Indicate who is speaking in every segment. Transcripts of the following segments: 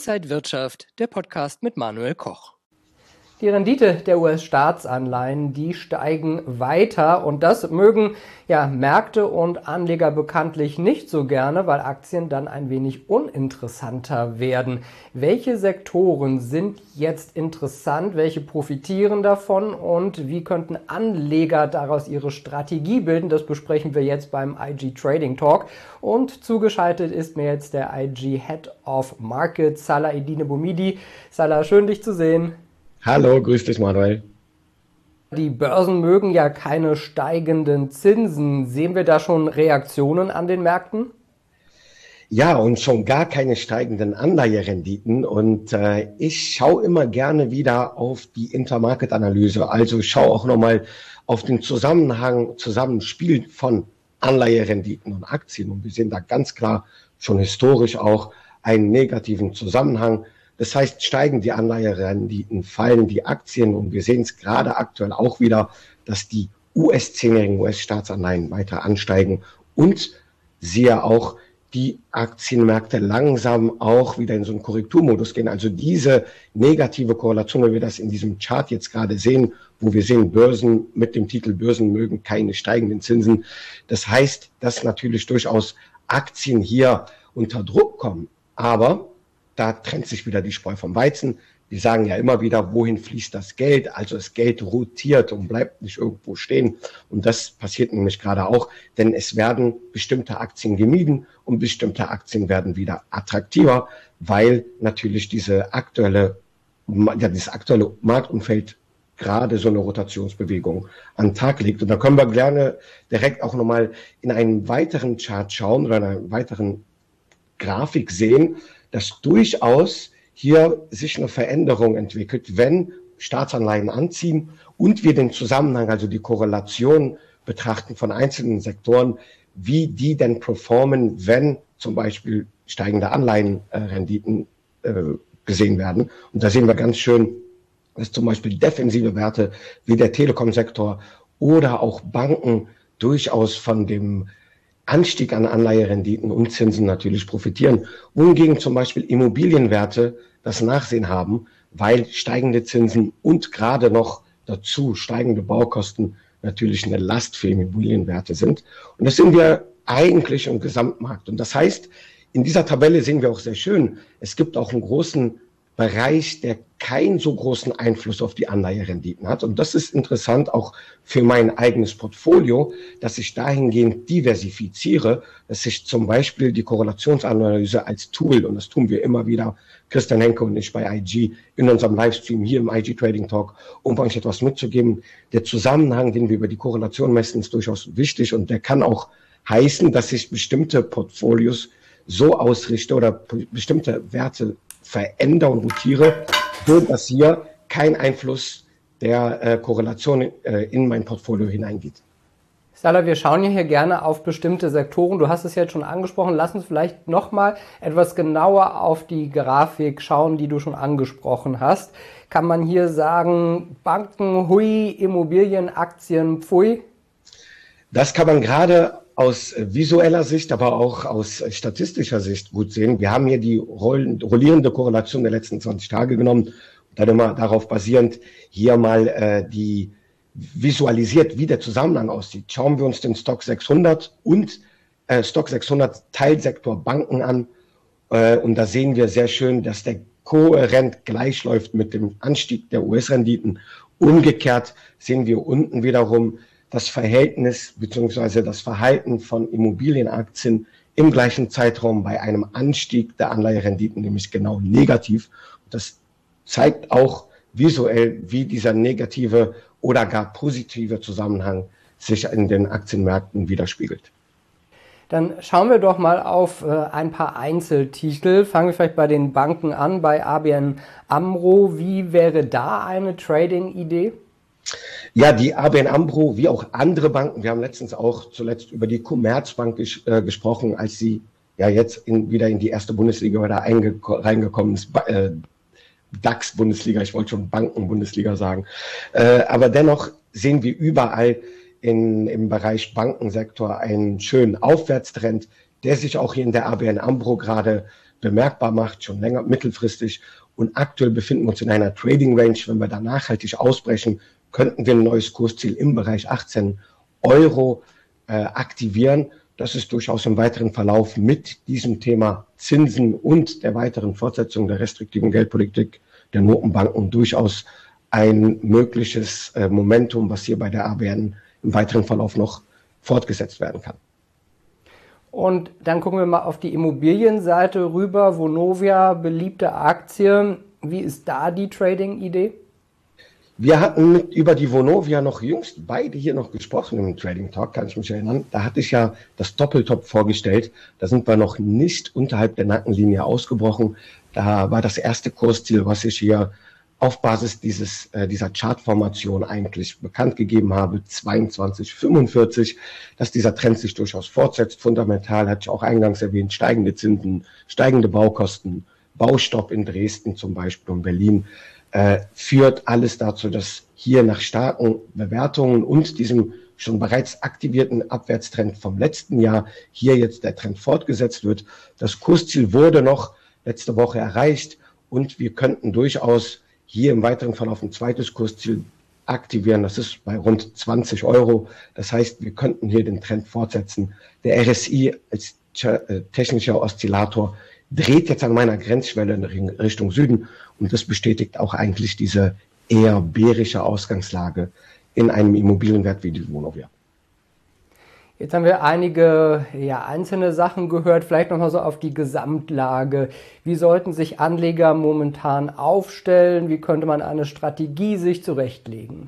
Speaker 1: Inside Wirtschaft, der Podcast mit Manuel Koch.
Speaker 2: Die Rendite der US-Staatsanleihen, die steigen weiter und das mögen Märkte und Anleger bekanntlich nicht so gerne, weil Aktien dann ein wenig uninteressanter werden. Welche Sektoren sind jetzt interessant, welche profitieren davon und wie könnten Anleger daraus ihre Strategie bilden? Das besprechen wir jetzt beim IG Trading Talk und zugeschaltet ist mir jetzt der IG Head of Markets, Salah Eddine Boumidi. Salah, schön dich zu sehen.
Speaker 3: Hallo, grüß dich Manuel.
Speaker 2: Die Börsen mögen ja keine steigenden Zinsen. Sehen wir da schon Reaktionen an den Märkten?
Speaker 3: Ja, und schon gar keine steigenden Anleiherenditen. Und ich schaue immer gerne wieder auf die Intermarket-Analyse. Also ich schaue auch nochmal auf den Zusammenspiel von Anleiherenditen und Aktien. Und wir sehen da ganz klar schon historisch auch einen negativen Zusammenhang. Das heißt, steigen die Anleiherenditen, fallen die Aktien und wir sehen es gerade aktuell auch wieder, dass die US-10-jährigen US-Staatsanleihen weiter ansteigen und siehe auch die Aktienmärkte langsam auch wieder in so einen Korrekturmodus gehen. Also diese negative Korrelation, wenn wir das in diesem Chart jetzt gerade sehen, wo wir sehen, Börsen mit dem Titel Börsen mögen keine steigenden Zinsen. Das heißt, dass natürlich durchaus Aktien hier unter Druck kommen, aber da trennt sich wieder die Spreu vom Weizen. Wir sagen ja immer wieder, wohin fließt das Geld? Also das Geld rotiert und bleibt nicht irgendwo stehen. Und das passiert nämlich gerade auch, denn es werden bestimmte Aktien gemieden und bestimmte Aktien werden wieder attraktiver, weil natürlich dieses aktuelle Marktumfeld gerade so eine Rotationsbewegung an den Tag legt. Und da können wir gerne direkt auch nochmal in einen weiteren Chart schauen oder in einer weiteren Grafik sehen, dass durchaus hier sich eine Veränderung entwickelt, wenn Staatsanleihen anziehen und wir den Zusammenhang, also die Korrelation betrachten von einzelnen Sektoren, wie die denn performen, wenn zum Beispiel steigende Anleihenrenditen gesehen werden. Und da sehen wir ganz schön, dass zum Beispiel defensive Werte wie der Telekom-Sektor oder auch Banken durchaus von dem Anstieg an Anleiherenditen und Zinsen natürlich profitieren, wohingegen zum Beispiel Immobilienwerte das Nachsehen haben, weil steigende Zinsen und gerade noch dazu steigende Baukosten natürlich eine Last für Immobilienwerte sind. Und das sehen wir eigentlich im Gesamtmarkt. Und das heißt, in dieser Tabelle sehen wir auch sehr schön, es gibt auch einen großen Bereich, der keinen so großen Einfluss auf die Anleiherenditen hat. Und das ist interessant auch für mein eigenes Portfolio, dass ich dahingehend diversifiziere, dass ich zum Beispiel die Korrelationsanalyse als Tool, und das tun wir immer wieder, Christian Henke und ich bei IG, in unserem Livestream hier im IG Trading Talk, um euch etwas mitzugeben. Der Zusammenhang, den wir über die Korrelation messen, ist durchaus wichtig und der kann auch heißen, dass ich bestimmte Portfolios so ausrichte oder bestimmte Werte verändere und rotiere, so dass hier kein Einfluss der Korrelation in mein Portfolio hineingeht.
Speaker 2: Salah, wir schauen hier gerne auf bestimmte Sektoren. Du hast es jetzt schon angesprochen. Lass uns vielleicht nochmal etwas genauer auf die Grafik schauen, die du schon angesprochen hast. Kann man hier sagen, Banken, hui, Immobilien, Aktien, pfui?
Speaker 3: Das kann man gerade aus visueller Sicht, aber auch aus statistischer Sicht gut sehen. Wir haben hier die rollierende Korrelation der letzten 20 Tage genommen und dann immer darauf basierend hier mal die visualisiert, wie der Zusammenhang aussieht. Schauen wir uns den Stock 600 und Stock 600 Teilsektor Banken an und da sehen wir sehr schön, dass der kohärent gleichläuft mit dem Anstieg der US-Renditen. Umgekehrt sehen wir unten wiederum das Verhältnis bzw. das Verhalten von Immobilienaktien im gleichen Zeitraum bei einem Anstieg der Anleiherenditen, nämlich genau negativ. Das zeigt auch visuell, wie dieser negative oder gar positive Zusammenhang sich in den Aktienmärkten widerspiegelt.
Speaker 2: Dann schauen wir doch mal auf ein paar Einzeltitel. Fangen wir vielleicht bei den Banken an, bei ABN AMRO. Wie wäre da eine Trading-Idee?
Speaker 3: Ja, die ABN AMRO, wie auch andere Banken, wir haben letztens auch zuletzt über die Commerzbank gesprochen, als sie ja jetzt wieder in die erste Bundesliga oder reingekommen ist, DAX-Bundesliga, ich wollte schon Banken-Bundesliga sagen. Aber dennoch sehen wir überall im Bereich Bankensektor einen schönen Aufwärtstrend. der sich auch hier in der ABN AMRO gerade bemerkbar macht, schon länger, mittelfristig. Und aktuell befinden wir uns in einer Trading Range. Wenn wir da nachhaltig ausbrechen, könnten wir ein neues Kursziel im Bereich 18 Euro aktivieren. Das ist durchaus im weiteren Verlauf mit diesem Thema Zinsen und der weiteren Fortsetzung der restriktiven Geldpolitik der Notenbanken durchaus ein mögliches Momentum, was hier bei der ABN im weiteren Verlauf noch fortgesetzt werden kann.
Speaker 2: Und dann gucken wir mal auf die Immobilienseite rüber. Vonovia, beliebte Aktie. Wie ist da die Trading-Idee?
Speaker 3: Wir hatten über die Vonovia noch jüngst beide hier noch gesprochen im Trading Talk, kann ich mich erinnern. Da hatte ich ja das Doppeltop vorgestellt. Da sind wir noch nicht unterhalb der Nackenlinie ausgebrochen. Da war das erste Kursziel, was ich hier auf Basis dieser Chartformation eigentlich bekannt gegeben habe, 22,45, dass dieser Trend sich durchaus fortsetzt. Fundamental hatte ich auch eingangs erwähnt, steigende Zinsen, steigende Baukosten, Baustopp in Dresden zum Beispiel und Berlin, führt alles dazu, dass hier nach starken Bewertungen und diesem schon bereits aktivierten Abwärtstrend vom letzten Jahr hier jetzt der Trend fortgesetzt wird. Das Kursziel wurde noch letzte Woche erreicht und wir könnten durchaus hier im weiteren Verlauf ein zweites Kursziel aktivieren. Das ist bei rund 20 Euro. Das heißt, wir könnten hier den Trend fortsetzen. Der RSI als technischer Oszillator dreht jetzt an meiner Grenzschwelle in Richtung Süden und das bestätigt auch eigentlich diese eher bärische Ausgangslage in einem Immobilienwert wie die Vonovia.
Speaker 2: Jetzt haben wir einige einzelne Sachen gehört, vielleicht nochmal so auf die Gesamtlage. Wie sollten sich Anleger momentan aufstellen? Wie könnte man eine Strategie sich zurechtlegen?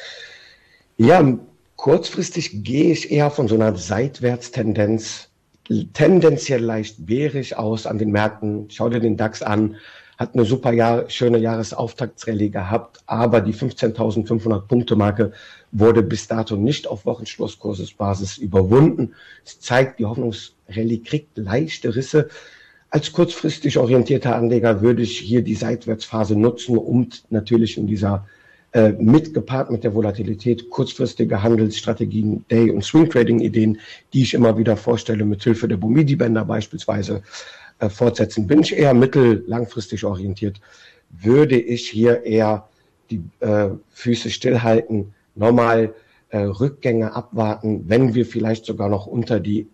Speaker 3: Ja, kurzfristig gehe ich eher von so einer Seitwärtstendenz, tendenziell leicht bärisch aus an den Märkten. Schau dir den DAX an, hat eine super schöne Jahresauftaktsrallye gehabt, aber die 15.500 Punkte Marke wurde bis dato nicht auf Wochenschlusskursbasis überwunden. Es zeigt, die Hoffnungsrallye kriegt leichte Risse. Als kurzfristig orientierter Anleger würde ich hier die Seitwärtsphase nutzen und natürlich in dieser mitgepaart mit der Volatilität kurzfristige Handelsstrategien, Day- und Swing-Trading-Ideen, die ich immer wieder vorstelle, mit Hilfe der Bumidi-Bänder beispielsweise fortsetzen. Bin ich eher langfristig orientiert, würde ich hier eher die Füße stillhalten, normal Rückgänge abwarten, wenn wir vielleicht sogar noch unter die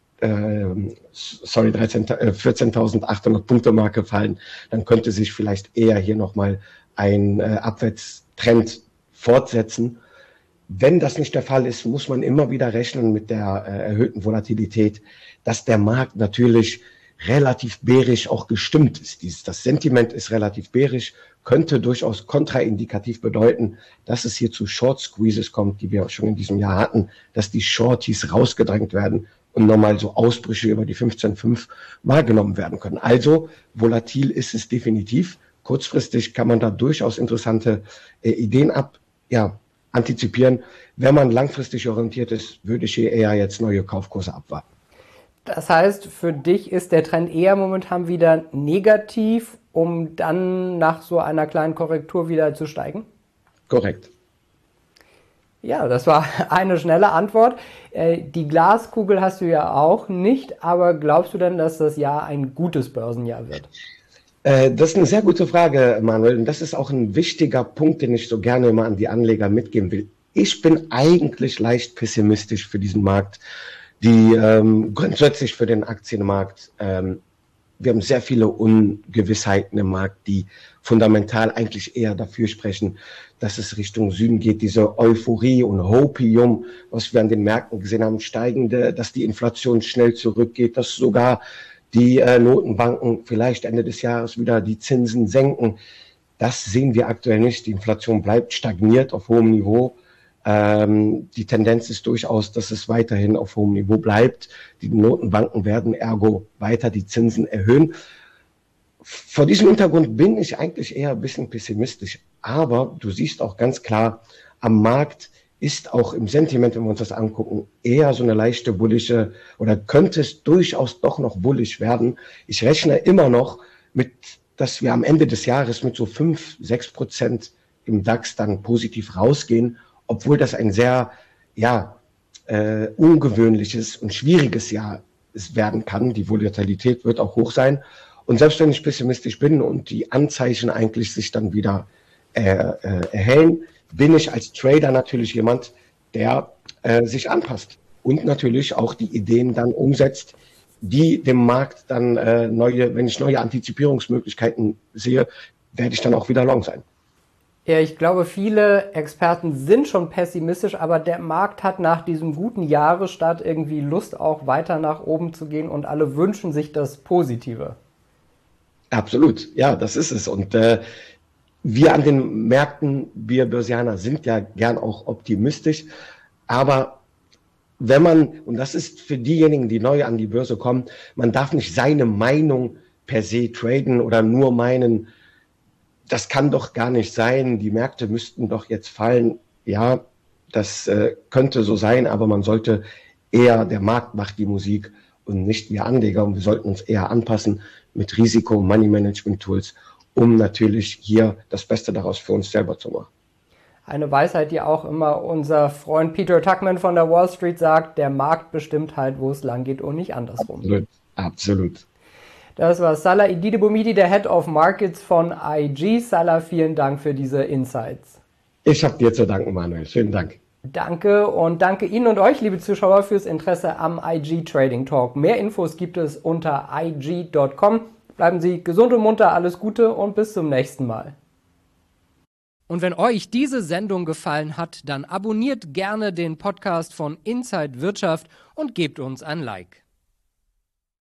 Speaker 3: 14.800 Punkte Marke fallen, dann könnte sich vielleicht eher hier nochmal ein Abwärtstrend fortsetzen. Wenn das nicht der Fall ist, muss man immer wieder rechnen mit der erhöhten Volatilität, dass der Markt natürlich relativ bärisch auch gestimmt ist. Das Sentiment ist relativ bärisch, könnte durchaus kontraindikativ bedeuten, dass es hier zu Short Squeezes kommt, die wir auch schon in diesem Jahr hatten, dass die Shorties rausgedrängt werden und nochmal so Ausbrüche über die 15,5 wahrgenommen werden können. Also volatil ist es definitiv. Kurzfristig kann man da durchaus interessante Ideen antizipieren. Wenn man langfristig orientiert ist, würde ich hier eher jetzt neue Kaufkurse abwarten.
Speaker 2: Das heißt, für dich ist der Trend eher momentan wieder negativ, um dann nach so einer kleinen Korrektur wieder zu steigen?
Speaker 3: Korrekt.
Speaker 2: Ja, das war eine schnelle Antwort. Die Glaskugel hast du ja auch nicht, aber glaubst du denn, dass das Jahr ein gutes Börsenjahr wird?
Speaker 3: Das ist eine sehr gute Frage, Manuel. Und das ist auch ein wichtiger Punkt, den ich so gerne immer an die Anleger mitgeben will. Ich bin eigentlich leicht pessimistisch für diesen Markt, grundsätzlich für den Aktienmarkt. Wir haben sehr viele Ungewissheiten im Markt, die fundamental eigentlich eher dafür sprechen, dass es Richtung Süden geht. Diese Euphorie und Hopium, was wir an den Märkten gesehen haben, steigende, dass die Inflation schnell zurückgeht, dass sogar die Notenbanken vielleicht Ende des Jahres wieder die Zinsen senken. Das sehen wir aktuell nicht. Die Inflation bleibt stagniert auf hohem Niveau. Die Tendenz ist durchaus, dass es weiterhin auf hohem Niveau bleibt. Die Notenbanken werden ergo weiter die Zinsen erhöhen. Vor diesem Hintergrund bin ich eigentlich eher ein bisschen pessimistisch. Aber du siehst auch ganz klar, am Markt ist auch im Sentiment, wenn wir uns das angucken, eher so eine leichte bullische oder könnte es durchaus doch noch bullisch werden. Ich rechne immer noch mit, dass wir am Ende des Jahres mit so 5-6% im DAX dann positiv rausgehen, obwohl das ein sehr ungewöhnliches und schwieriges Jahr es werden kann. Die Volatilität wird auch hoch sein. Und selbst wenn ich pessimistisch bin und die Anzeichen eigentlich sich dann wieder erhellen, bin ich als Trader natürlich jemand, der sich anpasst und natürlich auch die Ideen dann umsetzt, die dem Markt dann wenn ich neue Antizipierungsmöglichkeiten sehe, werde ich dann auch wieder long sein.
Speaker 2: Ja, ich glaube, viele Experten sind schon pessimistisch, aber der Markt hat nach diesem guten Jahresstart irgendwie Lust, auch weiter nach oben zu gehen und alle wünschen sich das Positive.
Speaker 3: Absolut, ja, das ist es. Und wir an den Märkten, wir Börsianer sind ja gern auch optimistisch, aber wenn man, und das ist für diejenigen, die neu an die Börse kommen, man darf nicht seine Meinung per se traden oder nur meinen, das kann doch gar nicht sein, die Märkte müssten doch jetzt fallen. Ja, das könnte so sein, aber man sollte eher, der Markt macht die Musik und nicht wir Anleger, und wir sollten uns eher anpassen mit Risiko- und Money-Management-Tools, um natürlich hier das Beste daraus für uns selber zu machen.
Speaker 2: Eine Weisheit, die auch immer unser Freund Peter Tuchman von der Wall Street sagt, der Markt bestimmt halt, wo es lang geht und nicht andersrum.
Speaker 3: Absolut, absolut.
Speaker 2: Das war Salah Ididibumidi, der Head of Markets von IG. Salah, vielen Dank für diese Insights.
Speaker 3: Ich habe dir zu danken, Manuel. Vielen Dank.
Speaker 2: Danke und danke Ihnen und euch, liebe Zuschauer, fürs Interesse am IG Trading Talk. Mehr Infos gibt es unter ig.com. Bleiben Sie gesund und munter, alles Gute und bis zum nächsten Mal.
Speaker 1: Und wenn euch diese Sendung gefallen hat, dann abonniert gerne den Podcast von Inside Wirtschaft und gebt uns ein Like.